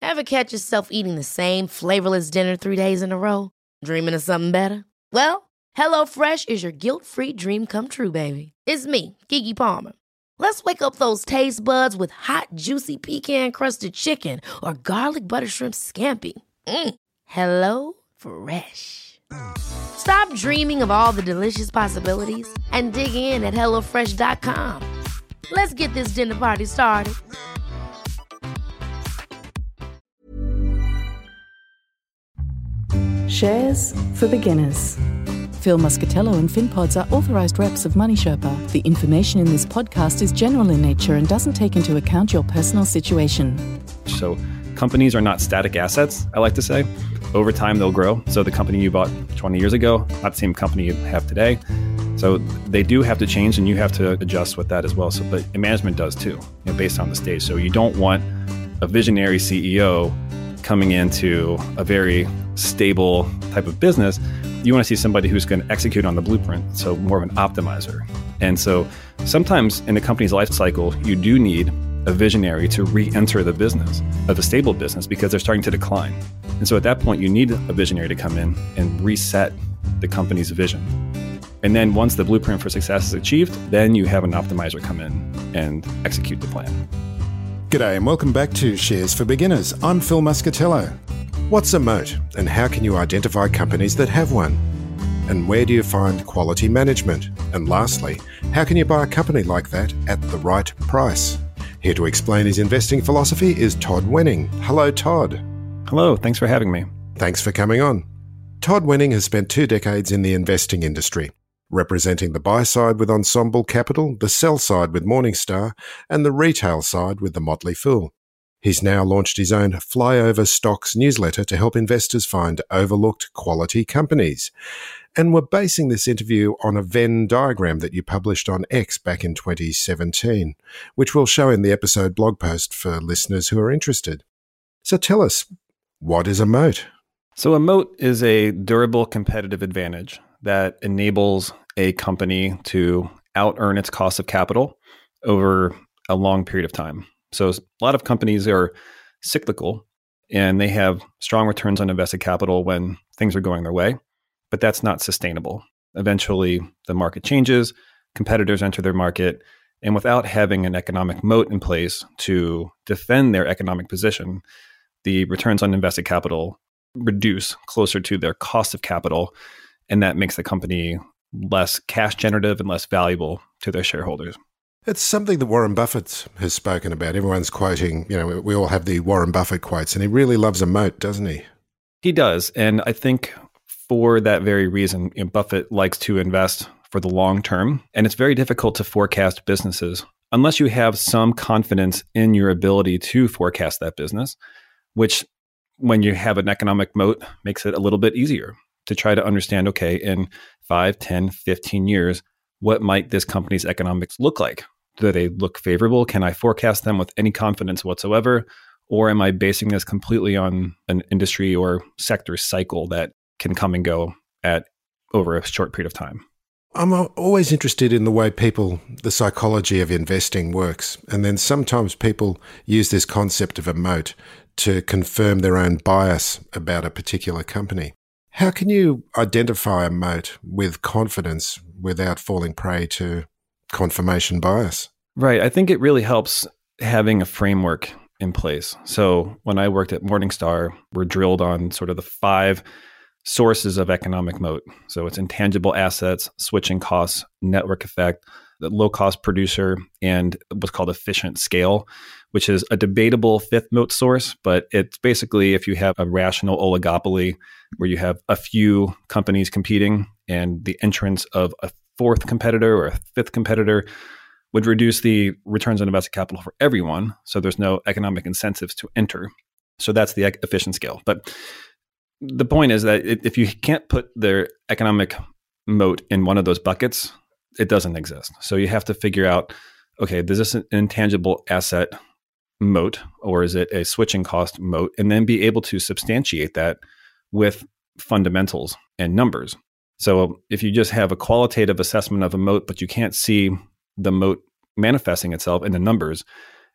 Ever catch yourself eating the same flavorless dinner 3 days in a row? Dreaming of something better? Well, HelloFresh is your guilt-free dream come true, baby. It's me, Keke Palmer. Let's wake up those taste buds with hot, juicy pecan-crusted chicken or garlic butter shrimp scampi. Hello Fresh. Stop dreaming of all the delicious possibilities and dig in at HelloFresh.com. Let's get this dinner party started. Shares for beginners. Phil Muscatello and FinPods are authorised reps of Money Sherpa. The information in this podcast is general in nature and doesn't take into account your personal situation. So companies are not static assets, I like to say. Over time, they'll grow. So the company you bought 20 years ago, not the same company you have today. So they do have to change, and you have to adjust with that as well. So, but management does too, based on the stage. So you don't want a visionary CEO coming into a very stable type of business. You want to see somebody who's going to execute on the blueprint, so more of an optimizer. And so sometimes in the company's life cycle, you do need a visionary to re-enter the business of a stable business because they're starting to decline. And so at that point, you need a visionary to come in and reset the company's vision. And then once the blueprint for success is achieved, then you have an optimizer come in and execute the plan. G'day and welcome back to Shares for Beginners. I'm Phil Muscatello. What's a moat and how can you identify companies that have one? And where do you find quality management? And lastly, how can you buy a company like that at the right price? Here to explain his investing philosophy is Todd Wenning. Hello, Todd. Hello, thanks for having me. Thanks for coming on. Todd Wenning has spent 2 decades in the investing industry, representing the buy side with Ensemble Capital, the sell side with Morningstar, and the retail side with the Motley Fool. He's now launched his own Flyover Stocks newsletter to help investors find overlooked quality companies. And we're basing this interview on a Venn diagram that you published on X back in 2017, which we'll show in the episode blog post for listeners who are interested. So tell us, what is a moat? So a moat is a durable competitive advantage that enables a company to out-earn its cost of capital over a long period of time. So a lot of companies are cyclical and they have strong returns on invested capital when things are going their way, but that's not sustainable. Eventually, the market changes, competitors enter their market, and without having an economic moat in place to defend their economic position, the returns on invested capital reduce closer to their cost of capital, and that makes the company less cash generative and less valuable to their shareholders. It's something that Warren Buffett has spoken about. Everyone's quoting, we all have the Warren Buffett quotes, and he really loves a moat, doesn't he? He does. And I think for that very reason, Buffett likes to invest for the long term. And it's very difficult to forecast businesses unless you have some confidence in your ability to forecast that business, which when you have an economic moat makes it a little bit easier to try to understand, okay, in 5, 10, 15 years, what might this company's economics look like? Do they look favorable? Can I forecast them with any confidence whatsoever? Or am I basing this completely on an industry or sector cycle that can come and go at over a short period of time? I'm always interested in the way the psychology of investing works. And then sometimes people use this concept of a moat to confirm their own bias about a particular company. How can you identify a moat with confidence without falling prey to confirmation bias? Right. I think it really helps having a framework in place. So when I worked at Morningstar, we're drilled on sort of the 5 sources of economic moat. So it's intangible assets, switching costs, network effect, the low-cost producer, and what's called efficient scale, which is a debatable 5th moat source. But it's basically if you have a rational oligopoly where you have a few companies competing and the entrance of a 4th competitor or a 5th competitor would reduce the returns on invested capital for everyone. So there's no economic incentives to enter. So that's the efficient scale. But the point is that if you can't put the economic moat in one of those buckets, it doesn't exist. So you have to figure out, okay, is this an intangible asset moat or is it a switching cost moat? And then be able to substantiate that with fundamentals and numbers. So if you just have a qualitative assessment of a moat, but you can't see the moat manifesting itself in the numbers,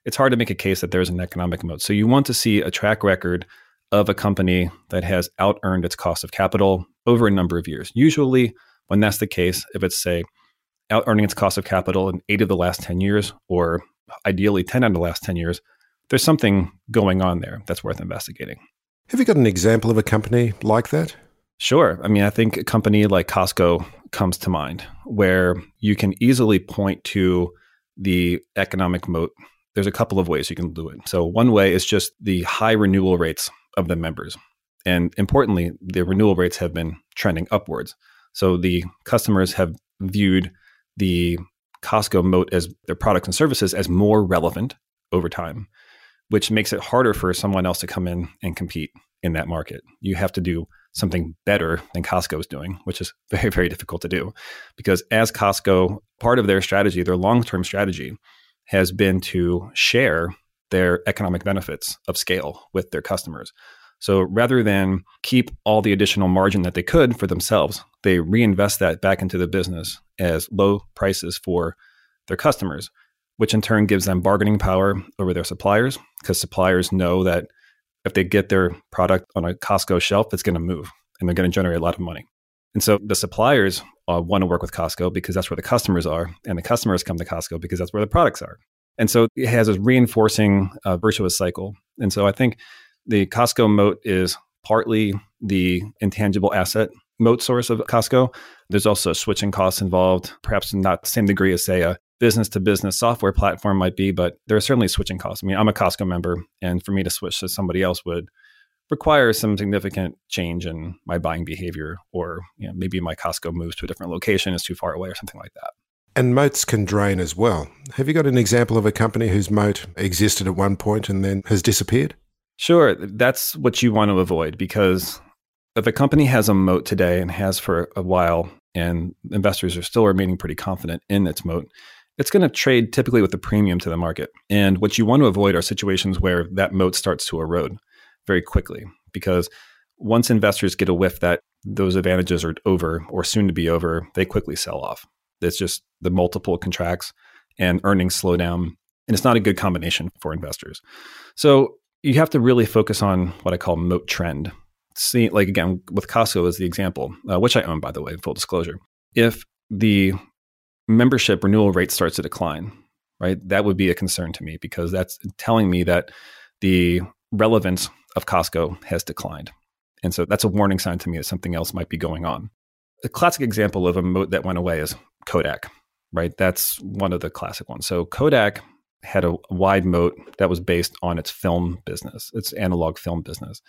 it's hard to make a case that there's an economic moat. So you want to see a track record of a company that has out-earned its cost of capital over a number of years. Usually, when that's the case, if it's, say, out-earning its cost of capital in 8 of the last 10 years, or ideally 10 out of the last 10 years, there's something going on there that's worth investigating. Have you got an example of a company like that? Sure. I mean, I think a company like Costco comes to mind, where you can easily point to the economic moat. There's a couple of ways you can do it. So one way is just the high renewal rates of the members. And importantly, the renewal rates have been trending upwards. So the customers have viewed the Costco moat as their products and services as more relevant over time, which makes it harder for someone else to come in and compete in that market. You have to do something better than Costco is doing, which is very, very difficult to do. Because as Costco, part of their strategy, their long-term strategy, has been to share their economic benefits of scale with their customers. So rather than keep all the additional margin that they could for themselves, they reinvest that back into the business as low prices for their customers, which in turn gives them bargaining power over their suppliers, because suppliers know that if they get their product on a Costco shelf, it's going to move and they're going to generate a lot of money. And so the suppliers want to work with Costco because that's where the customers are, and the customers come to Costco because that's where the products are. And so it has a reinforcing virtuous cycle. And so I think the Costco moat is partly the intangible asset moat source of Costco. There's also switching costs involved, perhaps not the same degree as, say, a business-to-business software platform might be, but there are certainly switching costs. I mean, I'm a Costco member, and for me to switch to somebody else would require some significant change in my buying behavior, or maybe my Costco moves to a different location, is too far away or something like that. And moats can drain as well. Have you got an example of a company whose moat existed at one point and then has disappeared? Sure. That's what you want to avoid, because if a company has a moat today and has for a while, and investors are still remaining pretty confident in its moat, it's going to trade typically with a premium to the market. And what you want to avoid are situations where that moat starts to erode very quickly, because once investors get a whiff that those advantages are over or soon to be over, they quickly sell off. It's just the multiple contracts and earnings slow down, and it's not a good combination for investors. So you have to really focus on what I call moat trend. See, like again, with Costco as the example, which I own, by the way, full disclosure. If the membership renewal rate starts to decline, right, that would be a concern to me, because that's telling me that the relevance of Costco has declined. And so that's a warning sign to me that something else might be going on. A classic example of a moat that went away is Kodak, right? That's one of the classic ones. So Kodak had a wide moat that was based on its film business, its analog film business.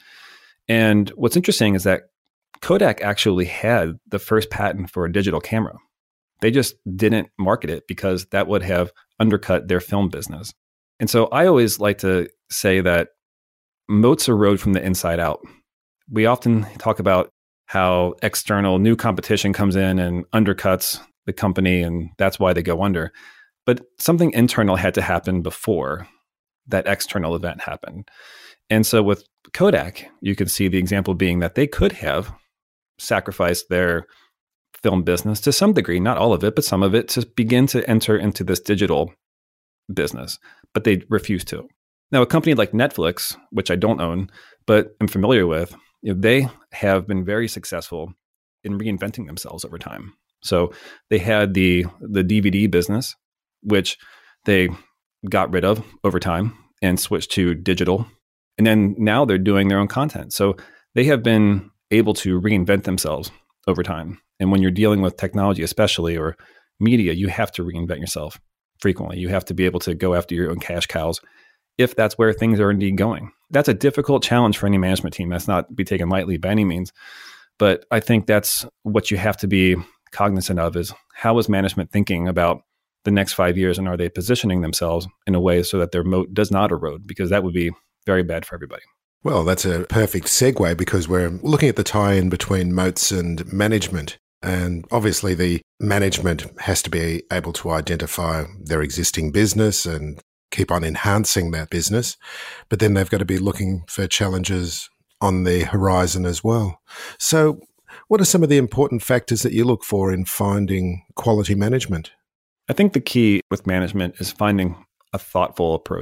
And what's interesting is that Kodak actually had the first patent for a digital camera. They just didn't market it because that would have undercut their film business. And so I always like to say that moats erode from the inside out. We often talk about how external new competition comes in and undercuts the company, and that's why they go under. But something internal had to happen before that external event happened. And so with Kodak, you could see the example being that they could have sacrificed their film business to some degree, not all of it, but some of it, to begin to enter into this digital business, but they refused to. Now, a company like Netflix, which I don't own, but I'm familiar with, they have been very successful in reinventing themselves over time. So they had the DVD business, which they got rid of over time and switched to digital. And then now they're doing their own content. So they have been able to reinvent themselves over time. And when you're dealing with technology, especially, or media, you have to reinvent yourself frequently. You have to be able to go after your own cash cows if that's where things are indeed going. That's a difficult challenge for any management team. That's not to be taken lightly by any means. But I think that's what you have to be cognizant of, is how is management thinking about the next 5 years, and are they positioning themselves in a way so that their moat does not erode? Because that would be very bad for everybody. Well, that's a perfect segue, because we're looking at the tie-in between moats and management. And obviously the management has to be able to identify their existing business and keep on enhancing that business. But then they've got to be looking for challenges on the horizon as well. So what are some of the important factors that you look for in finding quality management? I think the key with management is finding a thoughtful approach.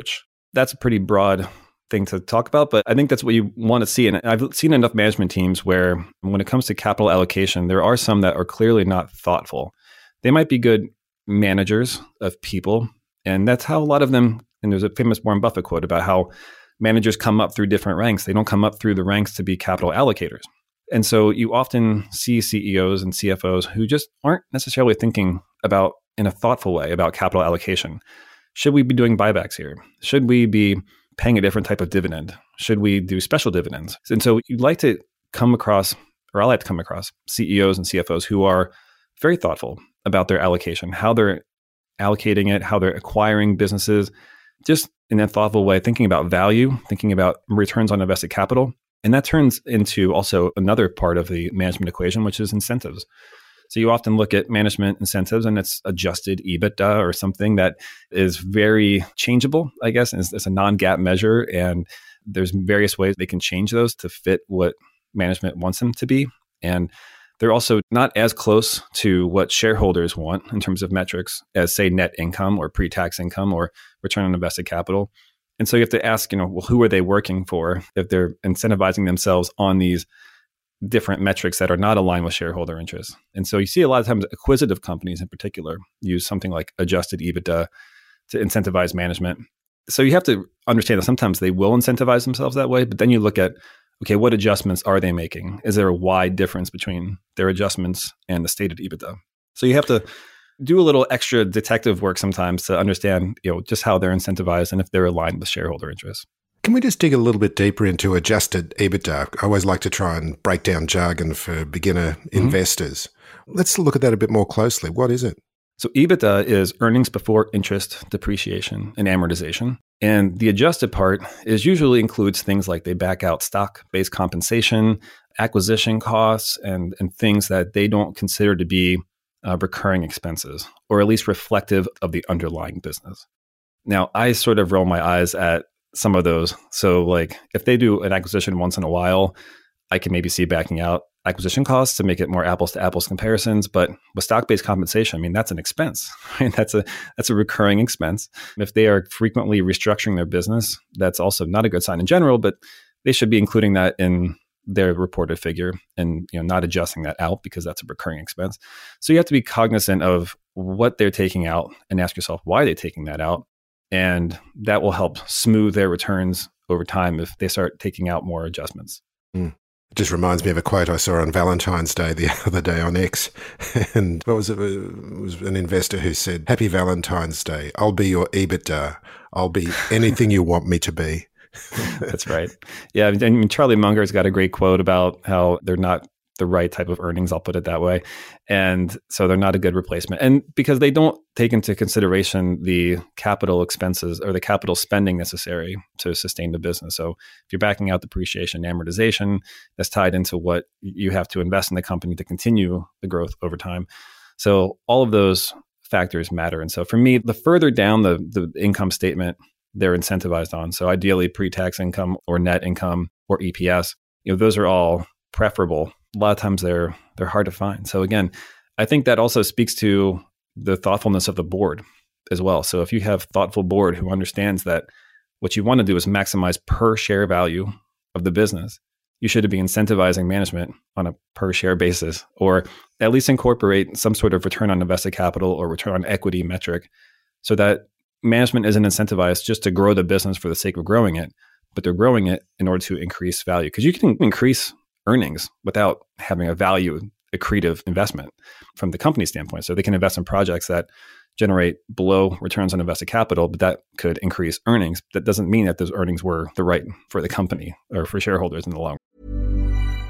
that's a pretty broad thing to talk about, but I think that's what you want to see. And I've seen enough management teams where when it comes to capital allocation, there are some that are clearly not thoughtful. They might be good managers of people, and that's how a lot of them, and there's a famous Warren Buffett quote about how managers come up through different ranks. They don't come up through the ranks to be capital allocators. And so you often see CEOs and CFOs who just aren't necessarily thinking about in a thoughtful way about capital allocation. Should we be doing buybacks here? Should we be paying a different type of dividend? Should we do special dividends? And so you'd like to come across, or I like to come across CEOs and CFOs who are very thoughtful about their allocation, how they're allocating it, how they're acquiring businesses, just in a thoughtful way, thinking about value, thinking about returns on invested capital. And that turns into also another part of the management equation, which is incentives. So you often look at management incentives and it's adjusted EBITDA or something that is very changeable, I guess. It's a non-GAAP measure, and there's various ways they can change those to fit what management wants them to be. And they're also not as close to what shareholders want in terms of metrics as, say, net income or pre-tax income or return on invested capital. And so you have to ask, well, who are they working for if they're incentivizing themselves on these different metrics that are not aligned with shareholder interests? And so you see a lot of times acquisitive companies in particular use something like adjusted EBITDA to incentivize management. So you have to understand that sometimes they will incentivize themselves that way, but then you look at, okay, what adjustments are they making? Is there a wide difference between their adjustments and the stated EBITDA? So you have to do a little extra detective work sometimes to understand, just how they're incentivized and if they're aligned with shareholder interests. Can we just dig a little bit deeper into adjusted EBITDA? I always like to try and break down jargon for beginner investors. Let's look at that a bit more closely. What is it? So EBITDA is earnings before interest, depreciation, and amortization. And the adjusted part usually includes things like they back out stock-based compensation, acquisition costs, and things that they don't consider to be recurring expenses, or at least reflective of the underlying business. Now, I sort of roll my eyes at some of those. So like if they do an acquisition once in a while, I can maybe see backing out acquisition costs to make it more apples to apples comparisons. But with stock-based compensation, that's an expense, right? That's a recurring expense. If they are frequently restructuring their business, that's also not a good sign in general, but they should be including that in their reported figure and not adjusting that out because that's a recurring expense. So you have to be cognizant of what they're taking out and ask yourself why they're taking that out. And that will help smooth their returns over time if they start taking out more adjustments. It just reminds me of a quote I saw on Valentine's Day the other day on X. And what was it? It was an investor who said, "Happy Valentine's Day. I'll be your EBITDA. I'll be anything you want me to be." That's right. Yeah. And Charlie Munger's got a great quote about how they're not the right type of earnings, I'll put it that way. And so they're not a good replacement. And because they don't take into consideration the capital expenses or the capital spending necessary to sustain the business. So if you're backing out depreciation and amortization, that's tied into what you have to invest in the company to continue the growth over time. So all of those factors matter. And so for me, the further down the income statement they're incentivized on, so ideally pre-tax income or net income or EPS, those are all preferable. A lot of times they're hard to find. So again, I think that also speaks to the thoughtfulness of the board as well. So if you have a thoughtful board who understands that what you want to do is maximize per share value of the business, you should be incentivizing management on a per share basis, or at least incorporate some sort of return on invested capital or return on equity metric so that management isn't incentivized just to grow the business for the sake of growing it, but they're growing it in order to increase value. Because you can increase earnings without having a value accretive investment from the company standpoint. So they can invest in projects that generate below returns on invested capital, but that could increase earnings. That doesn't mean that those earnings were the right for the company or for shareholders in the long run.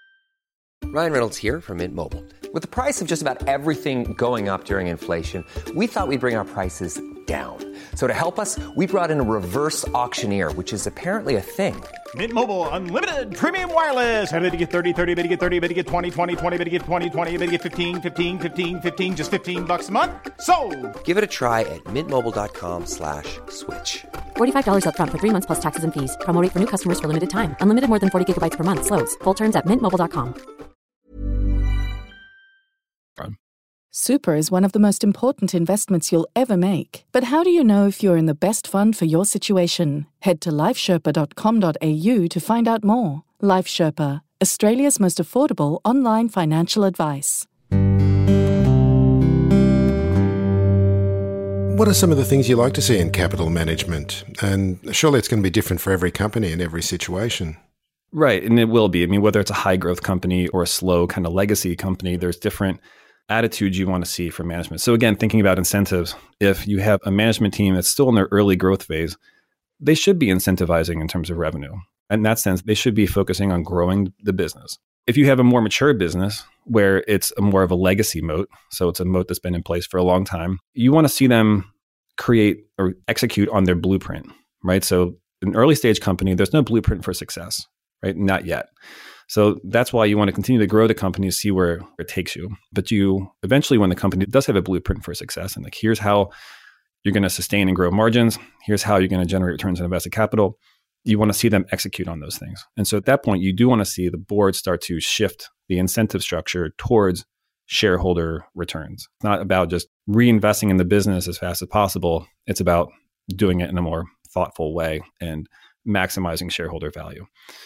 Ryan Reynolds here from Mint Mobile. With the price of just about everything going up during inflation, we thought we'd bring our prices down. So to help us, we brought in a reverse auctioneer, which is apparently a thing. Mint Mobile Unlimited Premium Wireless. How to get 30, 30, bit to get 30, bit to get 20, 20, 20, bit to get 20, 20, bit to get 15, 15, 15, 15, just $15 a month? Sold! Give it a try at mintmobile.com/switch. $45 up front for 3 months plus taxes and fees. Promo rate for new customers for limited time. Unlimited more than 40 gigabytes per month. Slows full terms at mintmobile.com. Super is one of the most important investments you'll ever make. But how do you know if you're in the best fund for your situation? Head to lifesherpa.com.au to find out more. Life Sherpa, Australia's most affordable online financial advice. What are some of the things you like to see in capital management? And surely it's going to be different for every company in every situation. Right, and it will be. I mean, whether it's a high growth company or a slow kind of legacy company, there's different attitudes you want to see from management. So again, thinking about incentives, if you have a management team that's still in their early growth phase, they should be incentivizing in terms of revenue. In that sense, they should be focusing on growing the business. If you have a more mature business where it's more of a legacy moat, so it's a moat that's been in place for a long time, you want to see them create or execute on their blueprint, right? So an early stage company, there's no blueprint for success, right? Not yet. So that's why you want to continue to grow the company to see where it takes you. But you eventually, when the company does have a blueprint for success, and like, here's how you're going to sustain and grow margins, here's how you're going to generate returns on invested capital, you want to see them execute on those things. And so at that point, you do want to see the board start to shift the incentive structure towards shareholder returns. It's not about just reinvesting in the business as fast as possible. It's about doing it in a more thoughtful way and maximizing shareholder value.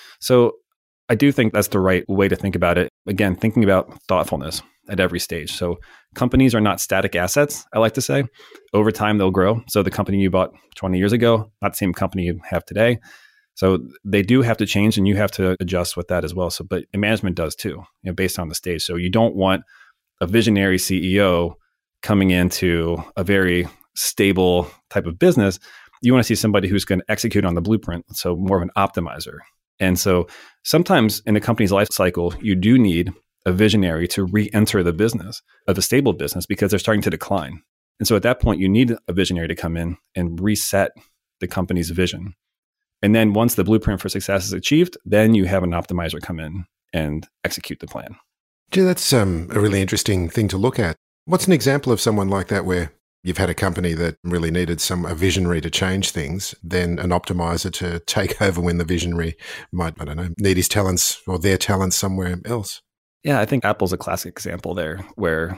So I do think that's the right way to think about it. Again, thinking about thoughtfulness at every stage. So companies are not static assets, I like to say. Over time, they'll grow. So the company you bought 20 years ago, not the same company you have today. So they do have to change, and you have to adjust with that as well. So, but management does too, based on the stage. So you don't want a visionary CEO coming into a very stable type of business. You want to see somebody who's going to execute on the blueprint. So more of an optimizer. And so sometimes in a company's life cycle, you do need a visionary to re-enter the business of a stable business because they're starting to decline. And so at that point, you need a visionary to come in and reset the company's vision. And then once the blueprint for success is achieved, then you have an optimizer come in and execute the plan. Gee, that's a really interesting thing to look at. What's an example of someone like that where you've had a company that really needed a visionary to change things, then an optimizer to take over when the visionary might, need his talents or their talents somewhere else? Yeah, I think Apple's a classic example there where,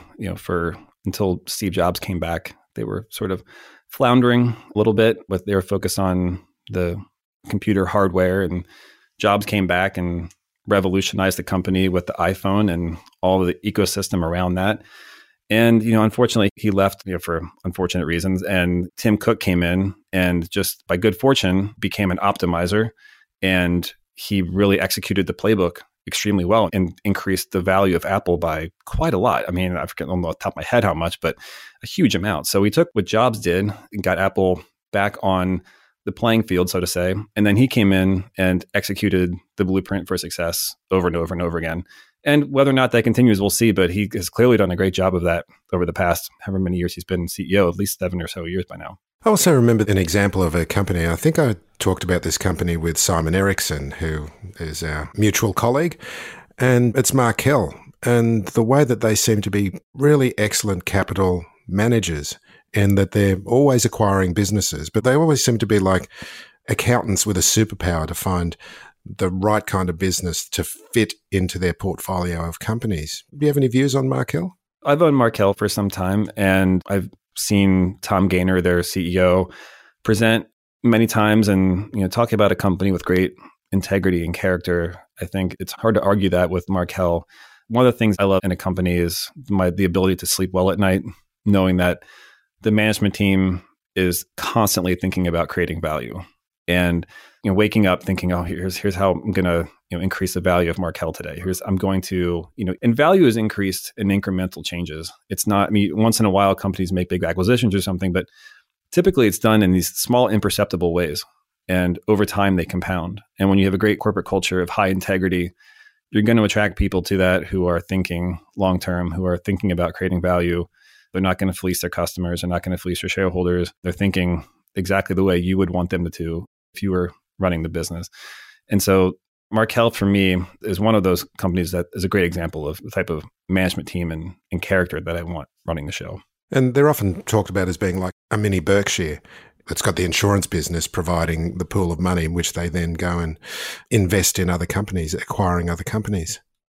until Steve Jobs came back, they were sort of floundering a little bit, but they were focused on the computer hardware, and Jobs came back and revolutionized the company with the iPhone and all of the ecosystem around that. And, unfortunately, he left for unfortunate reasons. And Tim Cook came in and just by good fortune became an optimizer. And he really executed the playbook extremely well and increased the value of Apple by quite a lot. I mean, I forget on the top of my head how much, but a huge amount. So he took what Jobs did and got Apple back on the playing field, so to say. And then he came in and executed the blueprint for success over and over and over again. And whether or not that continues, we'll see. But he has clearly done a great job of that over the past however many years he's been CEO, at least 7 or so years by now. I also remember an example of a company. I think I talked about this company with Simon Erickson, who is our mutual colleague, and it's Markel. And the way that they seem to be really excellent capital managers, and that they're always acquiring businesses, but they always seem to be like accountants with a superpower to find the right kind of business to fit into their portfolio of companies. Do you have any views on Markel? I've owned Markel for some time, and I've seen Tom Gaynor, their CEO, present many times and talk about a company with great integrity and character. I think it's hard to argue that with Markel. One of the things I love in a company is the ability to sleep well at night, knowing that the management team is constantly thinking about creating value. And waking up thinking, oh, here's how I'm going to increase the value of Markel today. I'm going to and value is increased in incremental changes. It's not. I mean, once in a while, companies make big acquisitions or something, but typically it's done in these small, imperceptible ways. And over time, they compound. And when you have a great corporate culture of high integrity, you're going to attract people to that who are thinking long term, who are thinking about creating value. They're not going to fleece their customers. They're not going to fleece their shareholders. They're thinking exactly the way you would want them to if you were running the business. And so Markel, for me, is one of those companies that is a great example of the type of management team and character that I want running the show. And they're often talked about as being like a mini Berkshire that's got the insurance business providing the pool of money in which they then go and invest in other companies, acquiring other companies.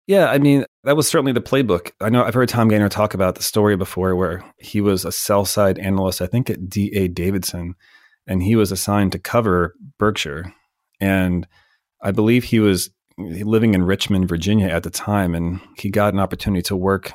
Yeah, I mean, that was certainly the playbook. I know I've heard Tom Gaynor talk about the story before where he was a sell-side analyst, I think at D.A. Davidson, and he was assigned to cover Berkshire. And I believe he was living in Richmond, Virginia at the time, and he got an opportunity to work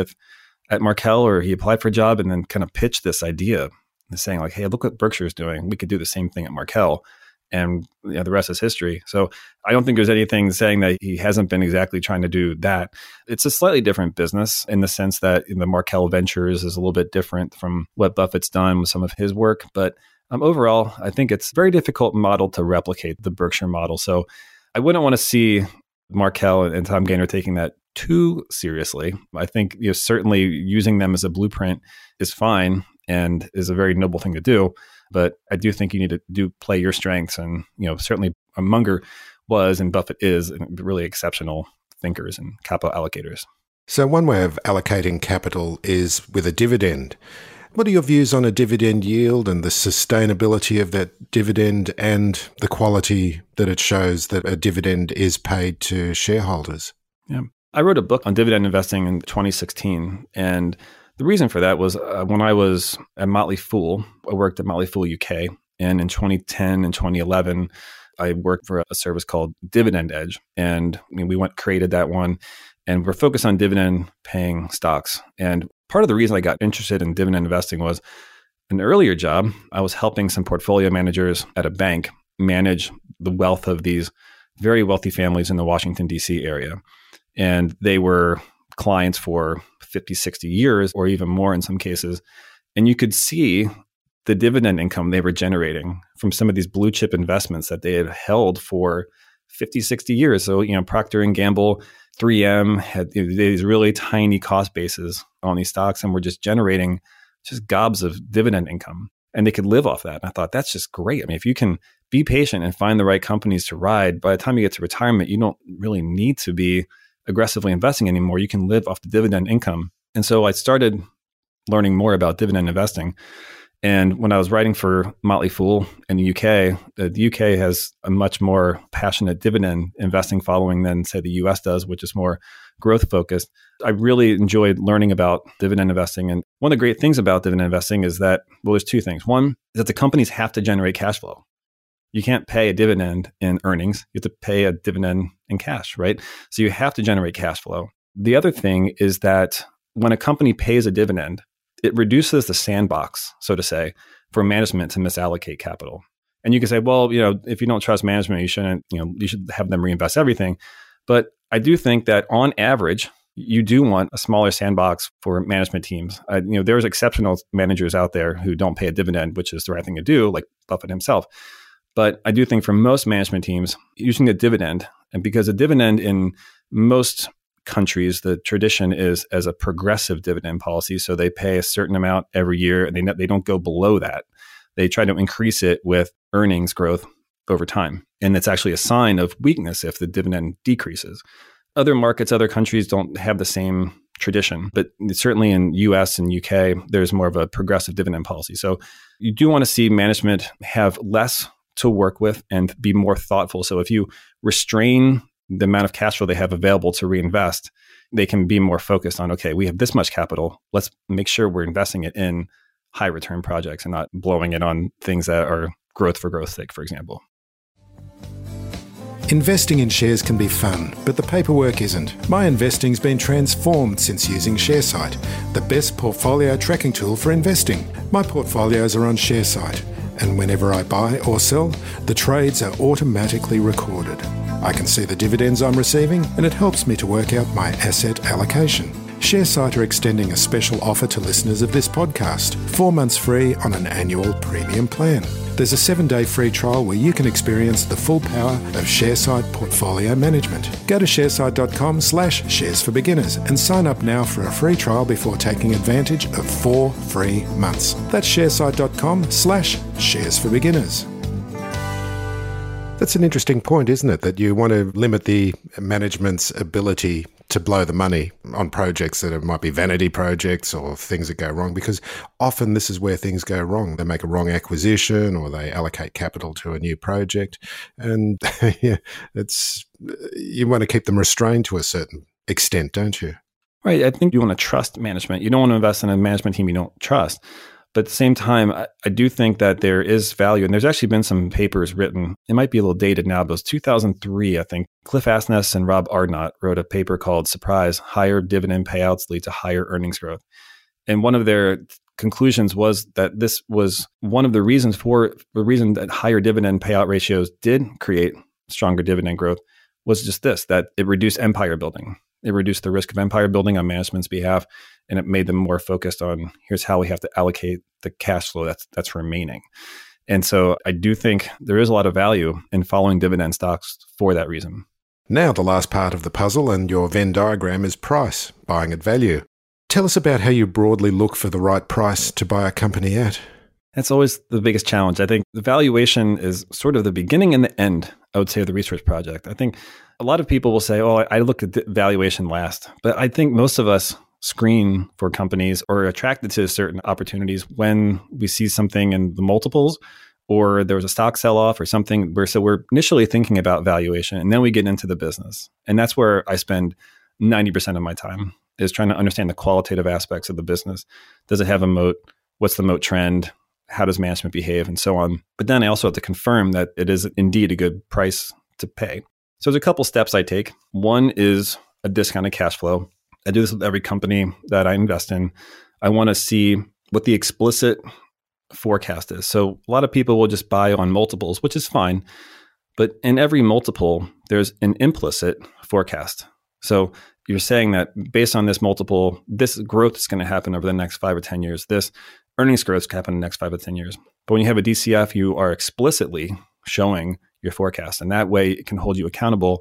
at Markel, or he applied for a job and then kind of pitched this idea, saying like, hey, look what Berkshire's doing. We could do the same thing at Markel. And the rest is history. So I don't think there's anything saying that he hasn't been exactly trying to do that. It's a slightly different business in the sense that the Markel Ventures is a little bit different from what Buffett's done with some of his work. But overall, I think it's a very difficult model to replicate, the Berkshire model. So I wouldn't want to see Markel and Tom Gaynor taking that too seriously. I think certainly using them as a blueprint is fine and is a very noble thing to do. But I do think you need to play your strengths. And, certainly Munger was and Buffett is really exceptional thinkers and capital allocators. So one way of allocating capital is with a dividend. What are your views on a dividend yield and the sustainability of that dividend and the quality that it shows that a dividend is paid to shareholders? Yeah, I wrote a book on dividend investing in 2016. And the reason for that was when I was at Motley Fool, I worked at Motley Fool UK. And in 2010 and 2011, I worked for a service called Dividend Edge. And we created that one. And we're focused on dividend paying stocks. And part of the reason I got interested in dividend investing was an earlier job. I was helping some portfolio managers at a bank manage the wealth of these very wealthy families in the Washington, D.C. area. And they were clients for 50, 60 years, or even more in some cases. And you could see the dividend income they were generating from some of these blue chip investments that they had held for 50, 60 years. So, Procter & Gamble, 3M had these really tiny cost bases on these stocks and were just generating just gobs of dividend income. And they could live off that. And I thought, that's just great. I mean, if you can be patient and find the right companies to ride, by the time you get to retirement, you don't really need to be aggressively investing anymore. You can live off the dividend income. And so I started learning more about dividend investing. And when I was writing for Motley Fool in the UK, the UK has a much more passionate dividend investing following than, say, the US does, which is more growth focused. I really enjoyed learning about dividend investing. And one of the great things about dividend investing is that, well, there's two things. One is that the companies have to generate cash flow. You can't pay a dividend in earnings. You have to pay a dividend in cash, right? So you have to generate cash flow. The other thing is that when a company pays a dividend, it reduces the sandbox, so to say, for management to misallocate capital. And you can say, well, if you don't trust management, you should have them reinvest everything. But I do think that on average, you do want a smaller sandbox for management teams. There's exceptional managers out there who don't pay a dividend, which is the right thing to do, like Buffett himself. But I do think for most management teams, using a dividend, and because a dividend in most countries, the tradition is as a progressive dividend policy. So they pay a certain amount every year and they don't go below that. They try to increase it with earnings growth over time. And it's actually a sign of weakness if the dividend decreases. Other markets, other countries don't have the same tradition, but certainly in US and UK, there's more of a progressive dividend policy. So you do want to see management have less to work with and be more thoughtful. So if you restrain the amount of cash flow they have available to reinvest, they can be more focused on, okay, we have this much capital. Let's make sure we're investing it in high return projects and not blowing it on things that are growth for growth's sake, for example. Investing in shares can be fun, but the paperwork isn't. My investing's been transformed since using ShareSite, the best portfolio tracking tool for investing. My portfolios are on ShareSite, and whenever I buy or sell, the trades are automatically recorded. I can see the dividends I'm receiving, and it helps me to work out my asset allocation. ShareSite are extending a special offer to listeners of this podcast, 4 months free on an annual premium plan. There's a 7-day free trial where you can experience the full power of ShareSite portfolio management. Go to sharesite.com/shares for beginners and sign up now for a free trial before taking advantage of 4 free months. That's sharesite.com/shares for beginners. That's an interesting point, isn't it? That you want to limit the management's ability to blow the money on projects that might be vanity projects or things that go wrong, because often this is where things go wrong. They make a wrong acquisition or they allocate capital to a new project. And you want to keep them restrained to a certain extent, don't you? Right. I think you want to trust management. You don't want to invest in a management team you don't trust. But at the same time, I do think that there is value. And there's actually been some papers written. It might be a little dated now, but it was 2003, I think. Cliff Asness and Rob Ardnott wrote a paper called Surprise, Higher Dividend Payouts Lead to Higher Earnings Growth. And one of their conclusions was that this was one of the reasons that higher dividend payout ratios did create stronger dividend growth was just this, that it reduced empire building. It reduced the risk of empire building on management's behalf, and it made them more focused on here's how we have to allocate the cash flow that's remaining. And so I do think there is a lot of value in following dividend stocks for that reason. Now the last part of the puzzle and your Venn diagram is price, buying at value. Tell us about how you broadly look for the right price to buy a company at. That's always the biggest challenge. I think the valuation is sort of the beginning and the end, I would say, of the research project. I think a lot of people will say, oh, I looked at the valuation last. But I think most of us screen for companies or are attracted to certain opportunities when we see something in the multiples or there was a stock sell-off or something. So we're initially thinking about valuation and then we get into the business. And that's where I spend 90% of my time, is trying to understand the qualitative aspects of the business. Does it have a moat? What's the moat trend? How does management behave, and so on. But then I also have to confirm that it is indeed a good price to pay. So there's a couple steps I take. One is a discounted cash flow. I do this with every company that I invest in. I want to see what the explicit forecast is. So a lot of people will just buy on multiples, which is fine. But in every multiple, there's an implicit forecast. So you're saying that based on this multiple, this growth is going to happen over the next 5 or 10 years. This earnings growth can happen in the next 5 or 10 years. But when you have a DCF, you are explicitly showing your forecast. And that way it can hold you accountable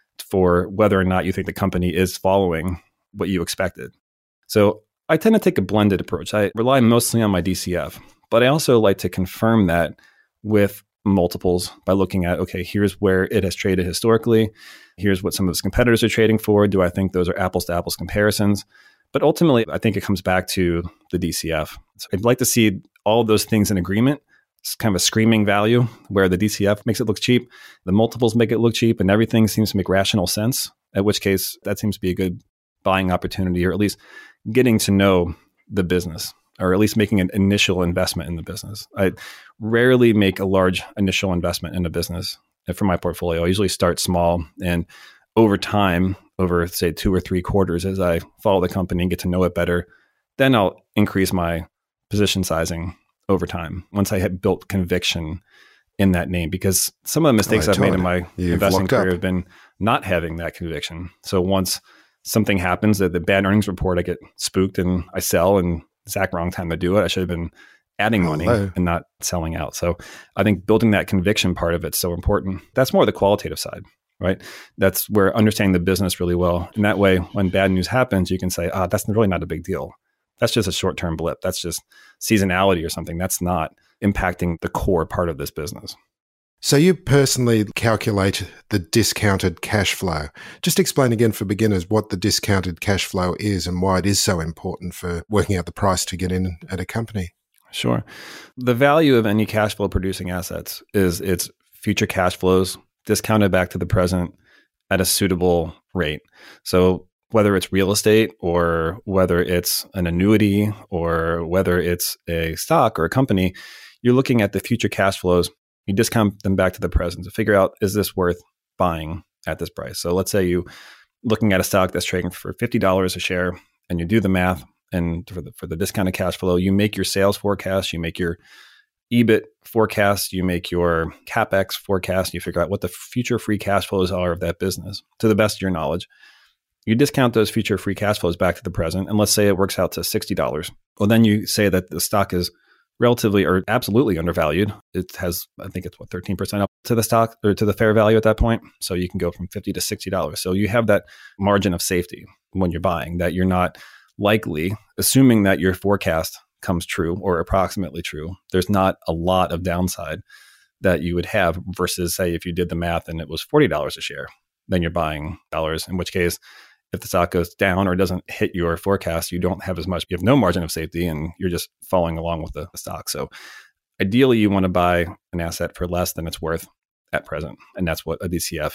for whether or not you think the company is following what you expected. So I tend to take a blended approach. I rely mostly on my DCF, but I also like to confirm that with multiples by looking at, okay, here's where it has traded historically. Here's what some of its competitors are trading for. Do I think those are apples to apples comparisons? But ultimately, I think it comes back to the DCF. So I'd like to see all of those things in agreement. It's kind of a screaming value where the DCF makes it look cheap, the multiples make it look cheap, and everything seems to make rational sense, at which case that seems to be a good buying opportunity, or at least getting to know the business, or at least making an initial investment in the business. I rarely make a large initial investment in a business for my portfolio. I usually start small, and over time, over say 2 or 3 quarters, as I follow the company and get to know it better, then I'll increase my position sizing over time once I had built conviction in that name. Because some of the mistakes I've made in my investing career have been not having that conviction. So once something happens, that the bad earnings report, I get spooked and I sell, and exact wrong time to do it. I should have been adding money and not selling out. So I think building that conviction part of it's so important. That's more the qualitative side, right? That's where understanding the business really well. And that way, when bad news happens, you can say, that's really not a big deal. That's just a short-term blip. That's just seasonality or something. That's not impacting the core part of this business. So you personally calculate the discounted cash flow. Just explain again for beginners what the discounted cash flow is and why it is so important for working out the price to get in at a company. Sure. The value of any cash flow producing assets is its future cash flows discounted back to the present at a suitable rate. So whether it's real estate or whether it's an annuity or whether it's a stock or a company, you're looking at the future cash flows. You discount them back to the present to figure out, is this worth buying at this price? So let's say you're looking at a stock that's trading for $50 a share, and you do the math, and for the discounted cash flow, you make your sales forecast, you make your EBIT forecast, you make your CapEx forecast, you figure out what the future free cash flows are of that business to the best of your knowledge. You discount those future free cash flows back to the present, and let's say it works out to $60. Well, then you say that the stock is relatively or absolutely undervalued. It has, I think it's 13% up to the stock or to the fair value at that point. So you can go from $50 to $60. So you have that margin of safety when you're buying, that you're not likely, assuming that your forecast comes true or approximately true, there's not a lot of downside that you would have versus, say, if you did the math and it was $40 a share, then you're buying dollars, in which case, if the stock goes down or doesn't hit your forecast, you don't have as much, you have no margin of safety and you're just following along with the stock. So ideally, you want to buy an asset for less than it's worth at present. And that's what a DCF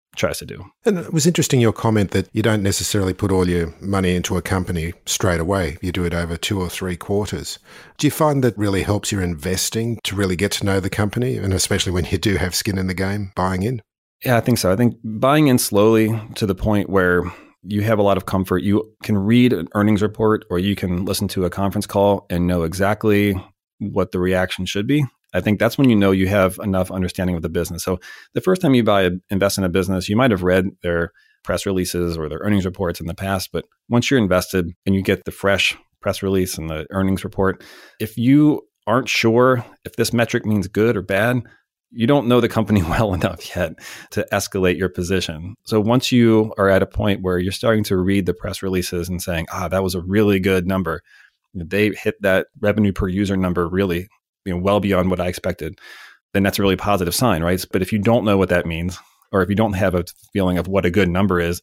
tries to do. And it was interesting your comment that you don't necessarily put all your money into a company straight away. You do it over 2 or 3 quarters. Do you find that really helps your investing to really get to know the company, and especially when you do have skin in the game, buying in? Yeah, I think so. I think buying in slowly to the point where you have a lot of comfort. You can read an earnings report or you can listen to a conference call and know exactly what the reaction should be. I think that's when you know you have enough understanding of the business. So the first time you invest in a business, you might have read their press releases or their earnings reports in the past. But once you're invested and you get the fresh press release and the earnings report, if you aren't sure if this metric means good or bad, you don't know the company well enough yet to escalate your position. So once you are at a point where you're starting to read the press releases and saying, that was a really good number, they hit that revenue per user number really well beyond what I expected, then that's a really positive sign, right? But if you don't know what that means, or if you don't have a feeling of what a good number is,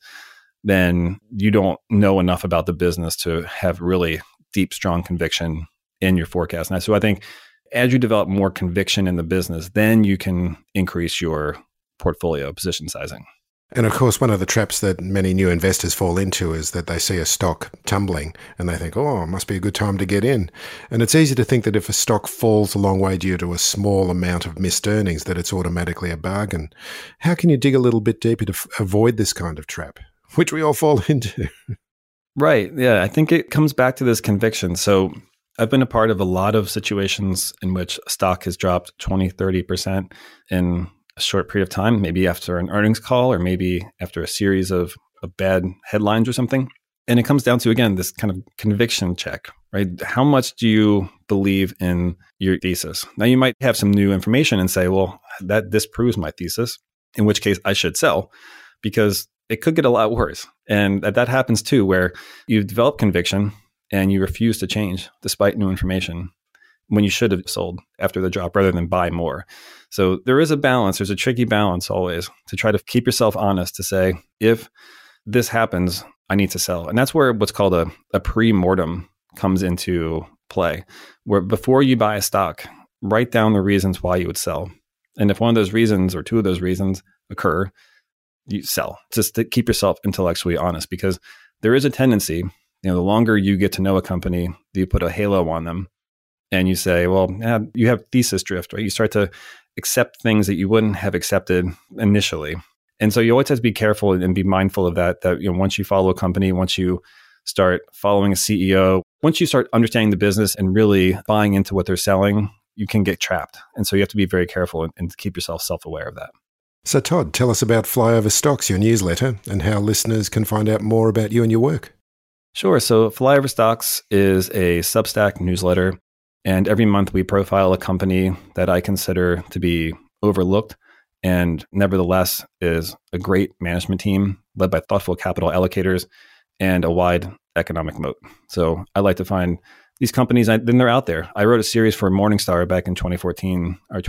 then you don't know enough about the business to have really deep, strong conviction in your forecast. And so I think as you develop more conviction in the business, then you can increase your portfolio position sizing. And of course, one of the traps that many new investors fall into is that they see a stock tumbling and they think, it must be a good time to get in. And it's easy to think that if a stock falls a long way due to a small amount of missed earnings, that it's automatically a bargain. How can you dig a little bit deeper to avoid this kind of trap, which we all fall into? Right. Yeah. I think it comes back to this conviction. So I've been a part of a lot of situations in which stock has dropped 20, 30% in a short period of time, maybe after an earnings call or maybe after a series of bad headlines or something. And it comes down to, again, this kind of conviction check, right? How much do you believe in your thesis? Now, you might have some new information and say, well, that disproves my thesis, in which case I should sell, because it could get a lot worse. And that happens too, where you've developed conviction and you refuse to change despite new information when you should have sold after the drop rather than buy more. So there is a balance. There's a tricky balance always to try to keep yourself honest to say, if this happens, I need to sell. And that's where what's called a pre-mortem comes into play, where before you buy a stock, write down the reasons why you would sell. And if one of those reasons or two of those reasons occur, you sell, just to keep yourself intellectually honest, because there is a tendency, the longer you get to know a company, you put a halo on them and you say, well, you have thesis drift, right? You start to accept things that you wouldn't have accepted initially. And so you always have to be careful and be mindful of that once you follow a company, once you start following a CEO, once you start understanding the business and really buying into what they're selling, you can get trapped. And so you have to be very careful and keep yourself self-aware of that. So Todd, tell us about Flyover Stocks, your newsletter, and how listeners can find out more about you and your work. Sure. So Flyover Stocks is a Substack newsletter. And every month we profile a company that I consider to be overlooked and nevertheless is a great management team led by thoughtful capital allocators and a wide economic moat. So I like to find these companies, then they're out there. I wrote a series for Morningstar back in 2013 to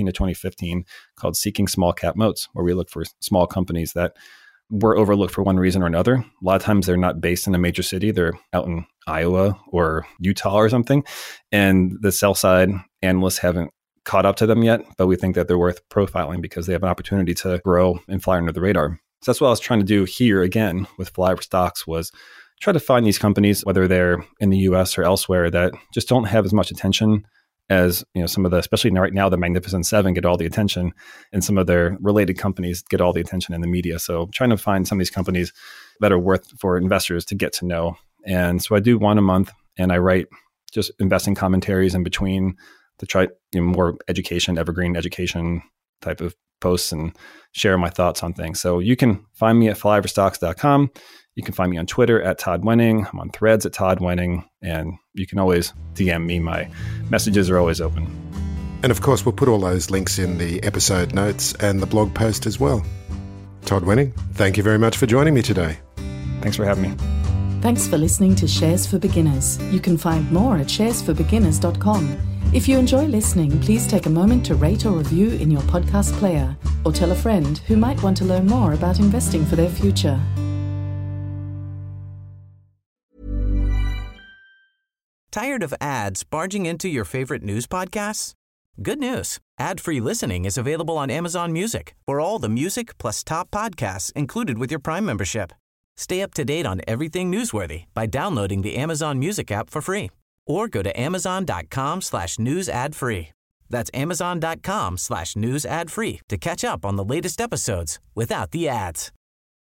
2015 called Seeking Small Cap Moats, where we look for small companies that were overlooked for one reason or another. A lot of times they're not based in a major city. They're out in Iowa or Utah or something. And the sell side analysts haven't caught up to them yet, but we think that they're worth profiling because they have an opportunity to grow and fly under the radar. So that's what I was trying to do here again with Flyover Stocks, was try to find these companies, whether they're in the US or elsewhere, that just don't have as much attention as some of the, especially right now, the Magnificent Seven get all the attention, and some of their related companies get all the attention in the media. So trying to find some of these companies that are worth for investors to get to know. And so I do one a month, and I write just investing commentaries in between to try more education, evergreen education type of posts, and share my thoughts on things. So you can find me at flyoverstocks.com. You can find me on Twitter at Todd Wenning. I'm on Threads at Todd Wenning, and you can always DM me. My messages are always open. And of course, we'll put all those links in the episode notes and the blog post as well. Todd Wenning, thank you very much for joining me today. Thanks for having me. Thanks for listening to Shares for Beginners. You can find more at sharesforbeginners.com. If you enjoy listening, please take a moment to rate or review in your podcast player, or tell a friend who might want to learn more about investing for their future. Tired of ads barging into your favorite news podcasts? Good news. Ad-free listening is available on Amazon Music for all the music plus top podcasts included with your Prime membership. Stay up to date on everything newsworthy by downloading the Amazon Music app for free or go to amazon.com/news ad free. That's amazon.com/news ad free to catch up on the latest episodes without the ads.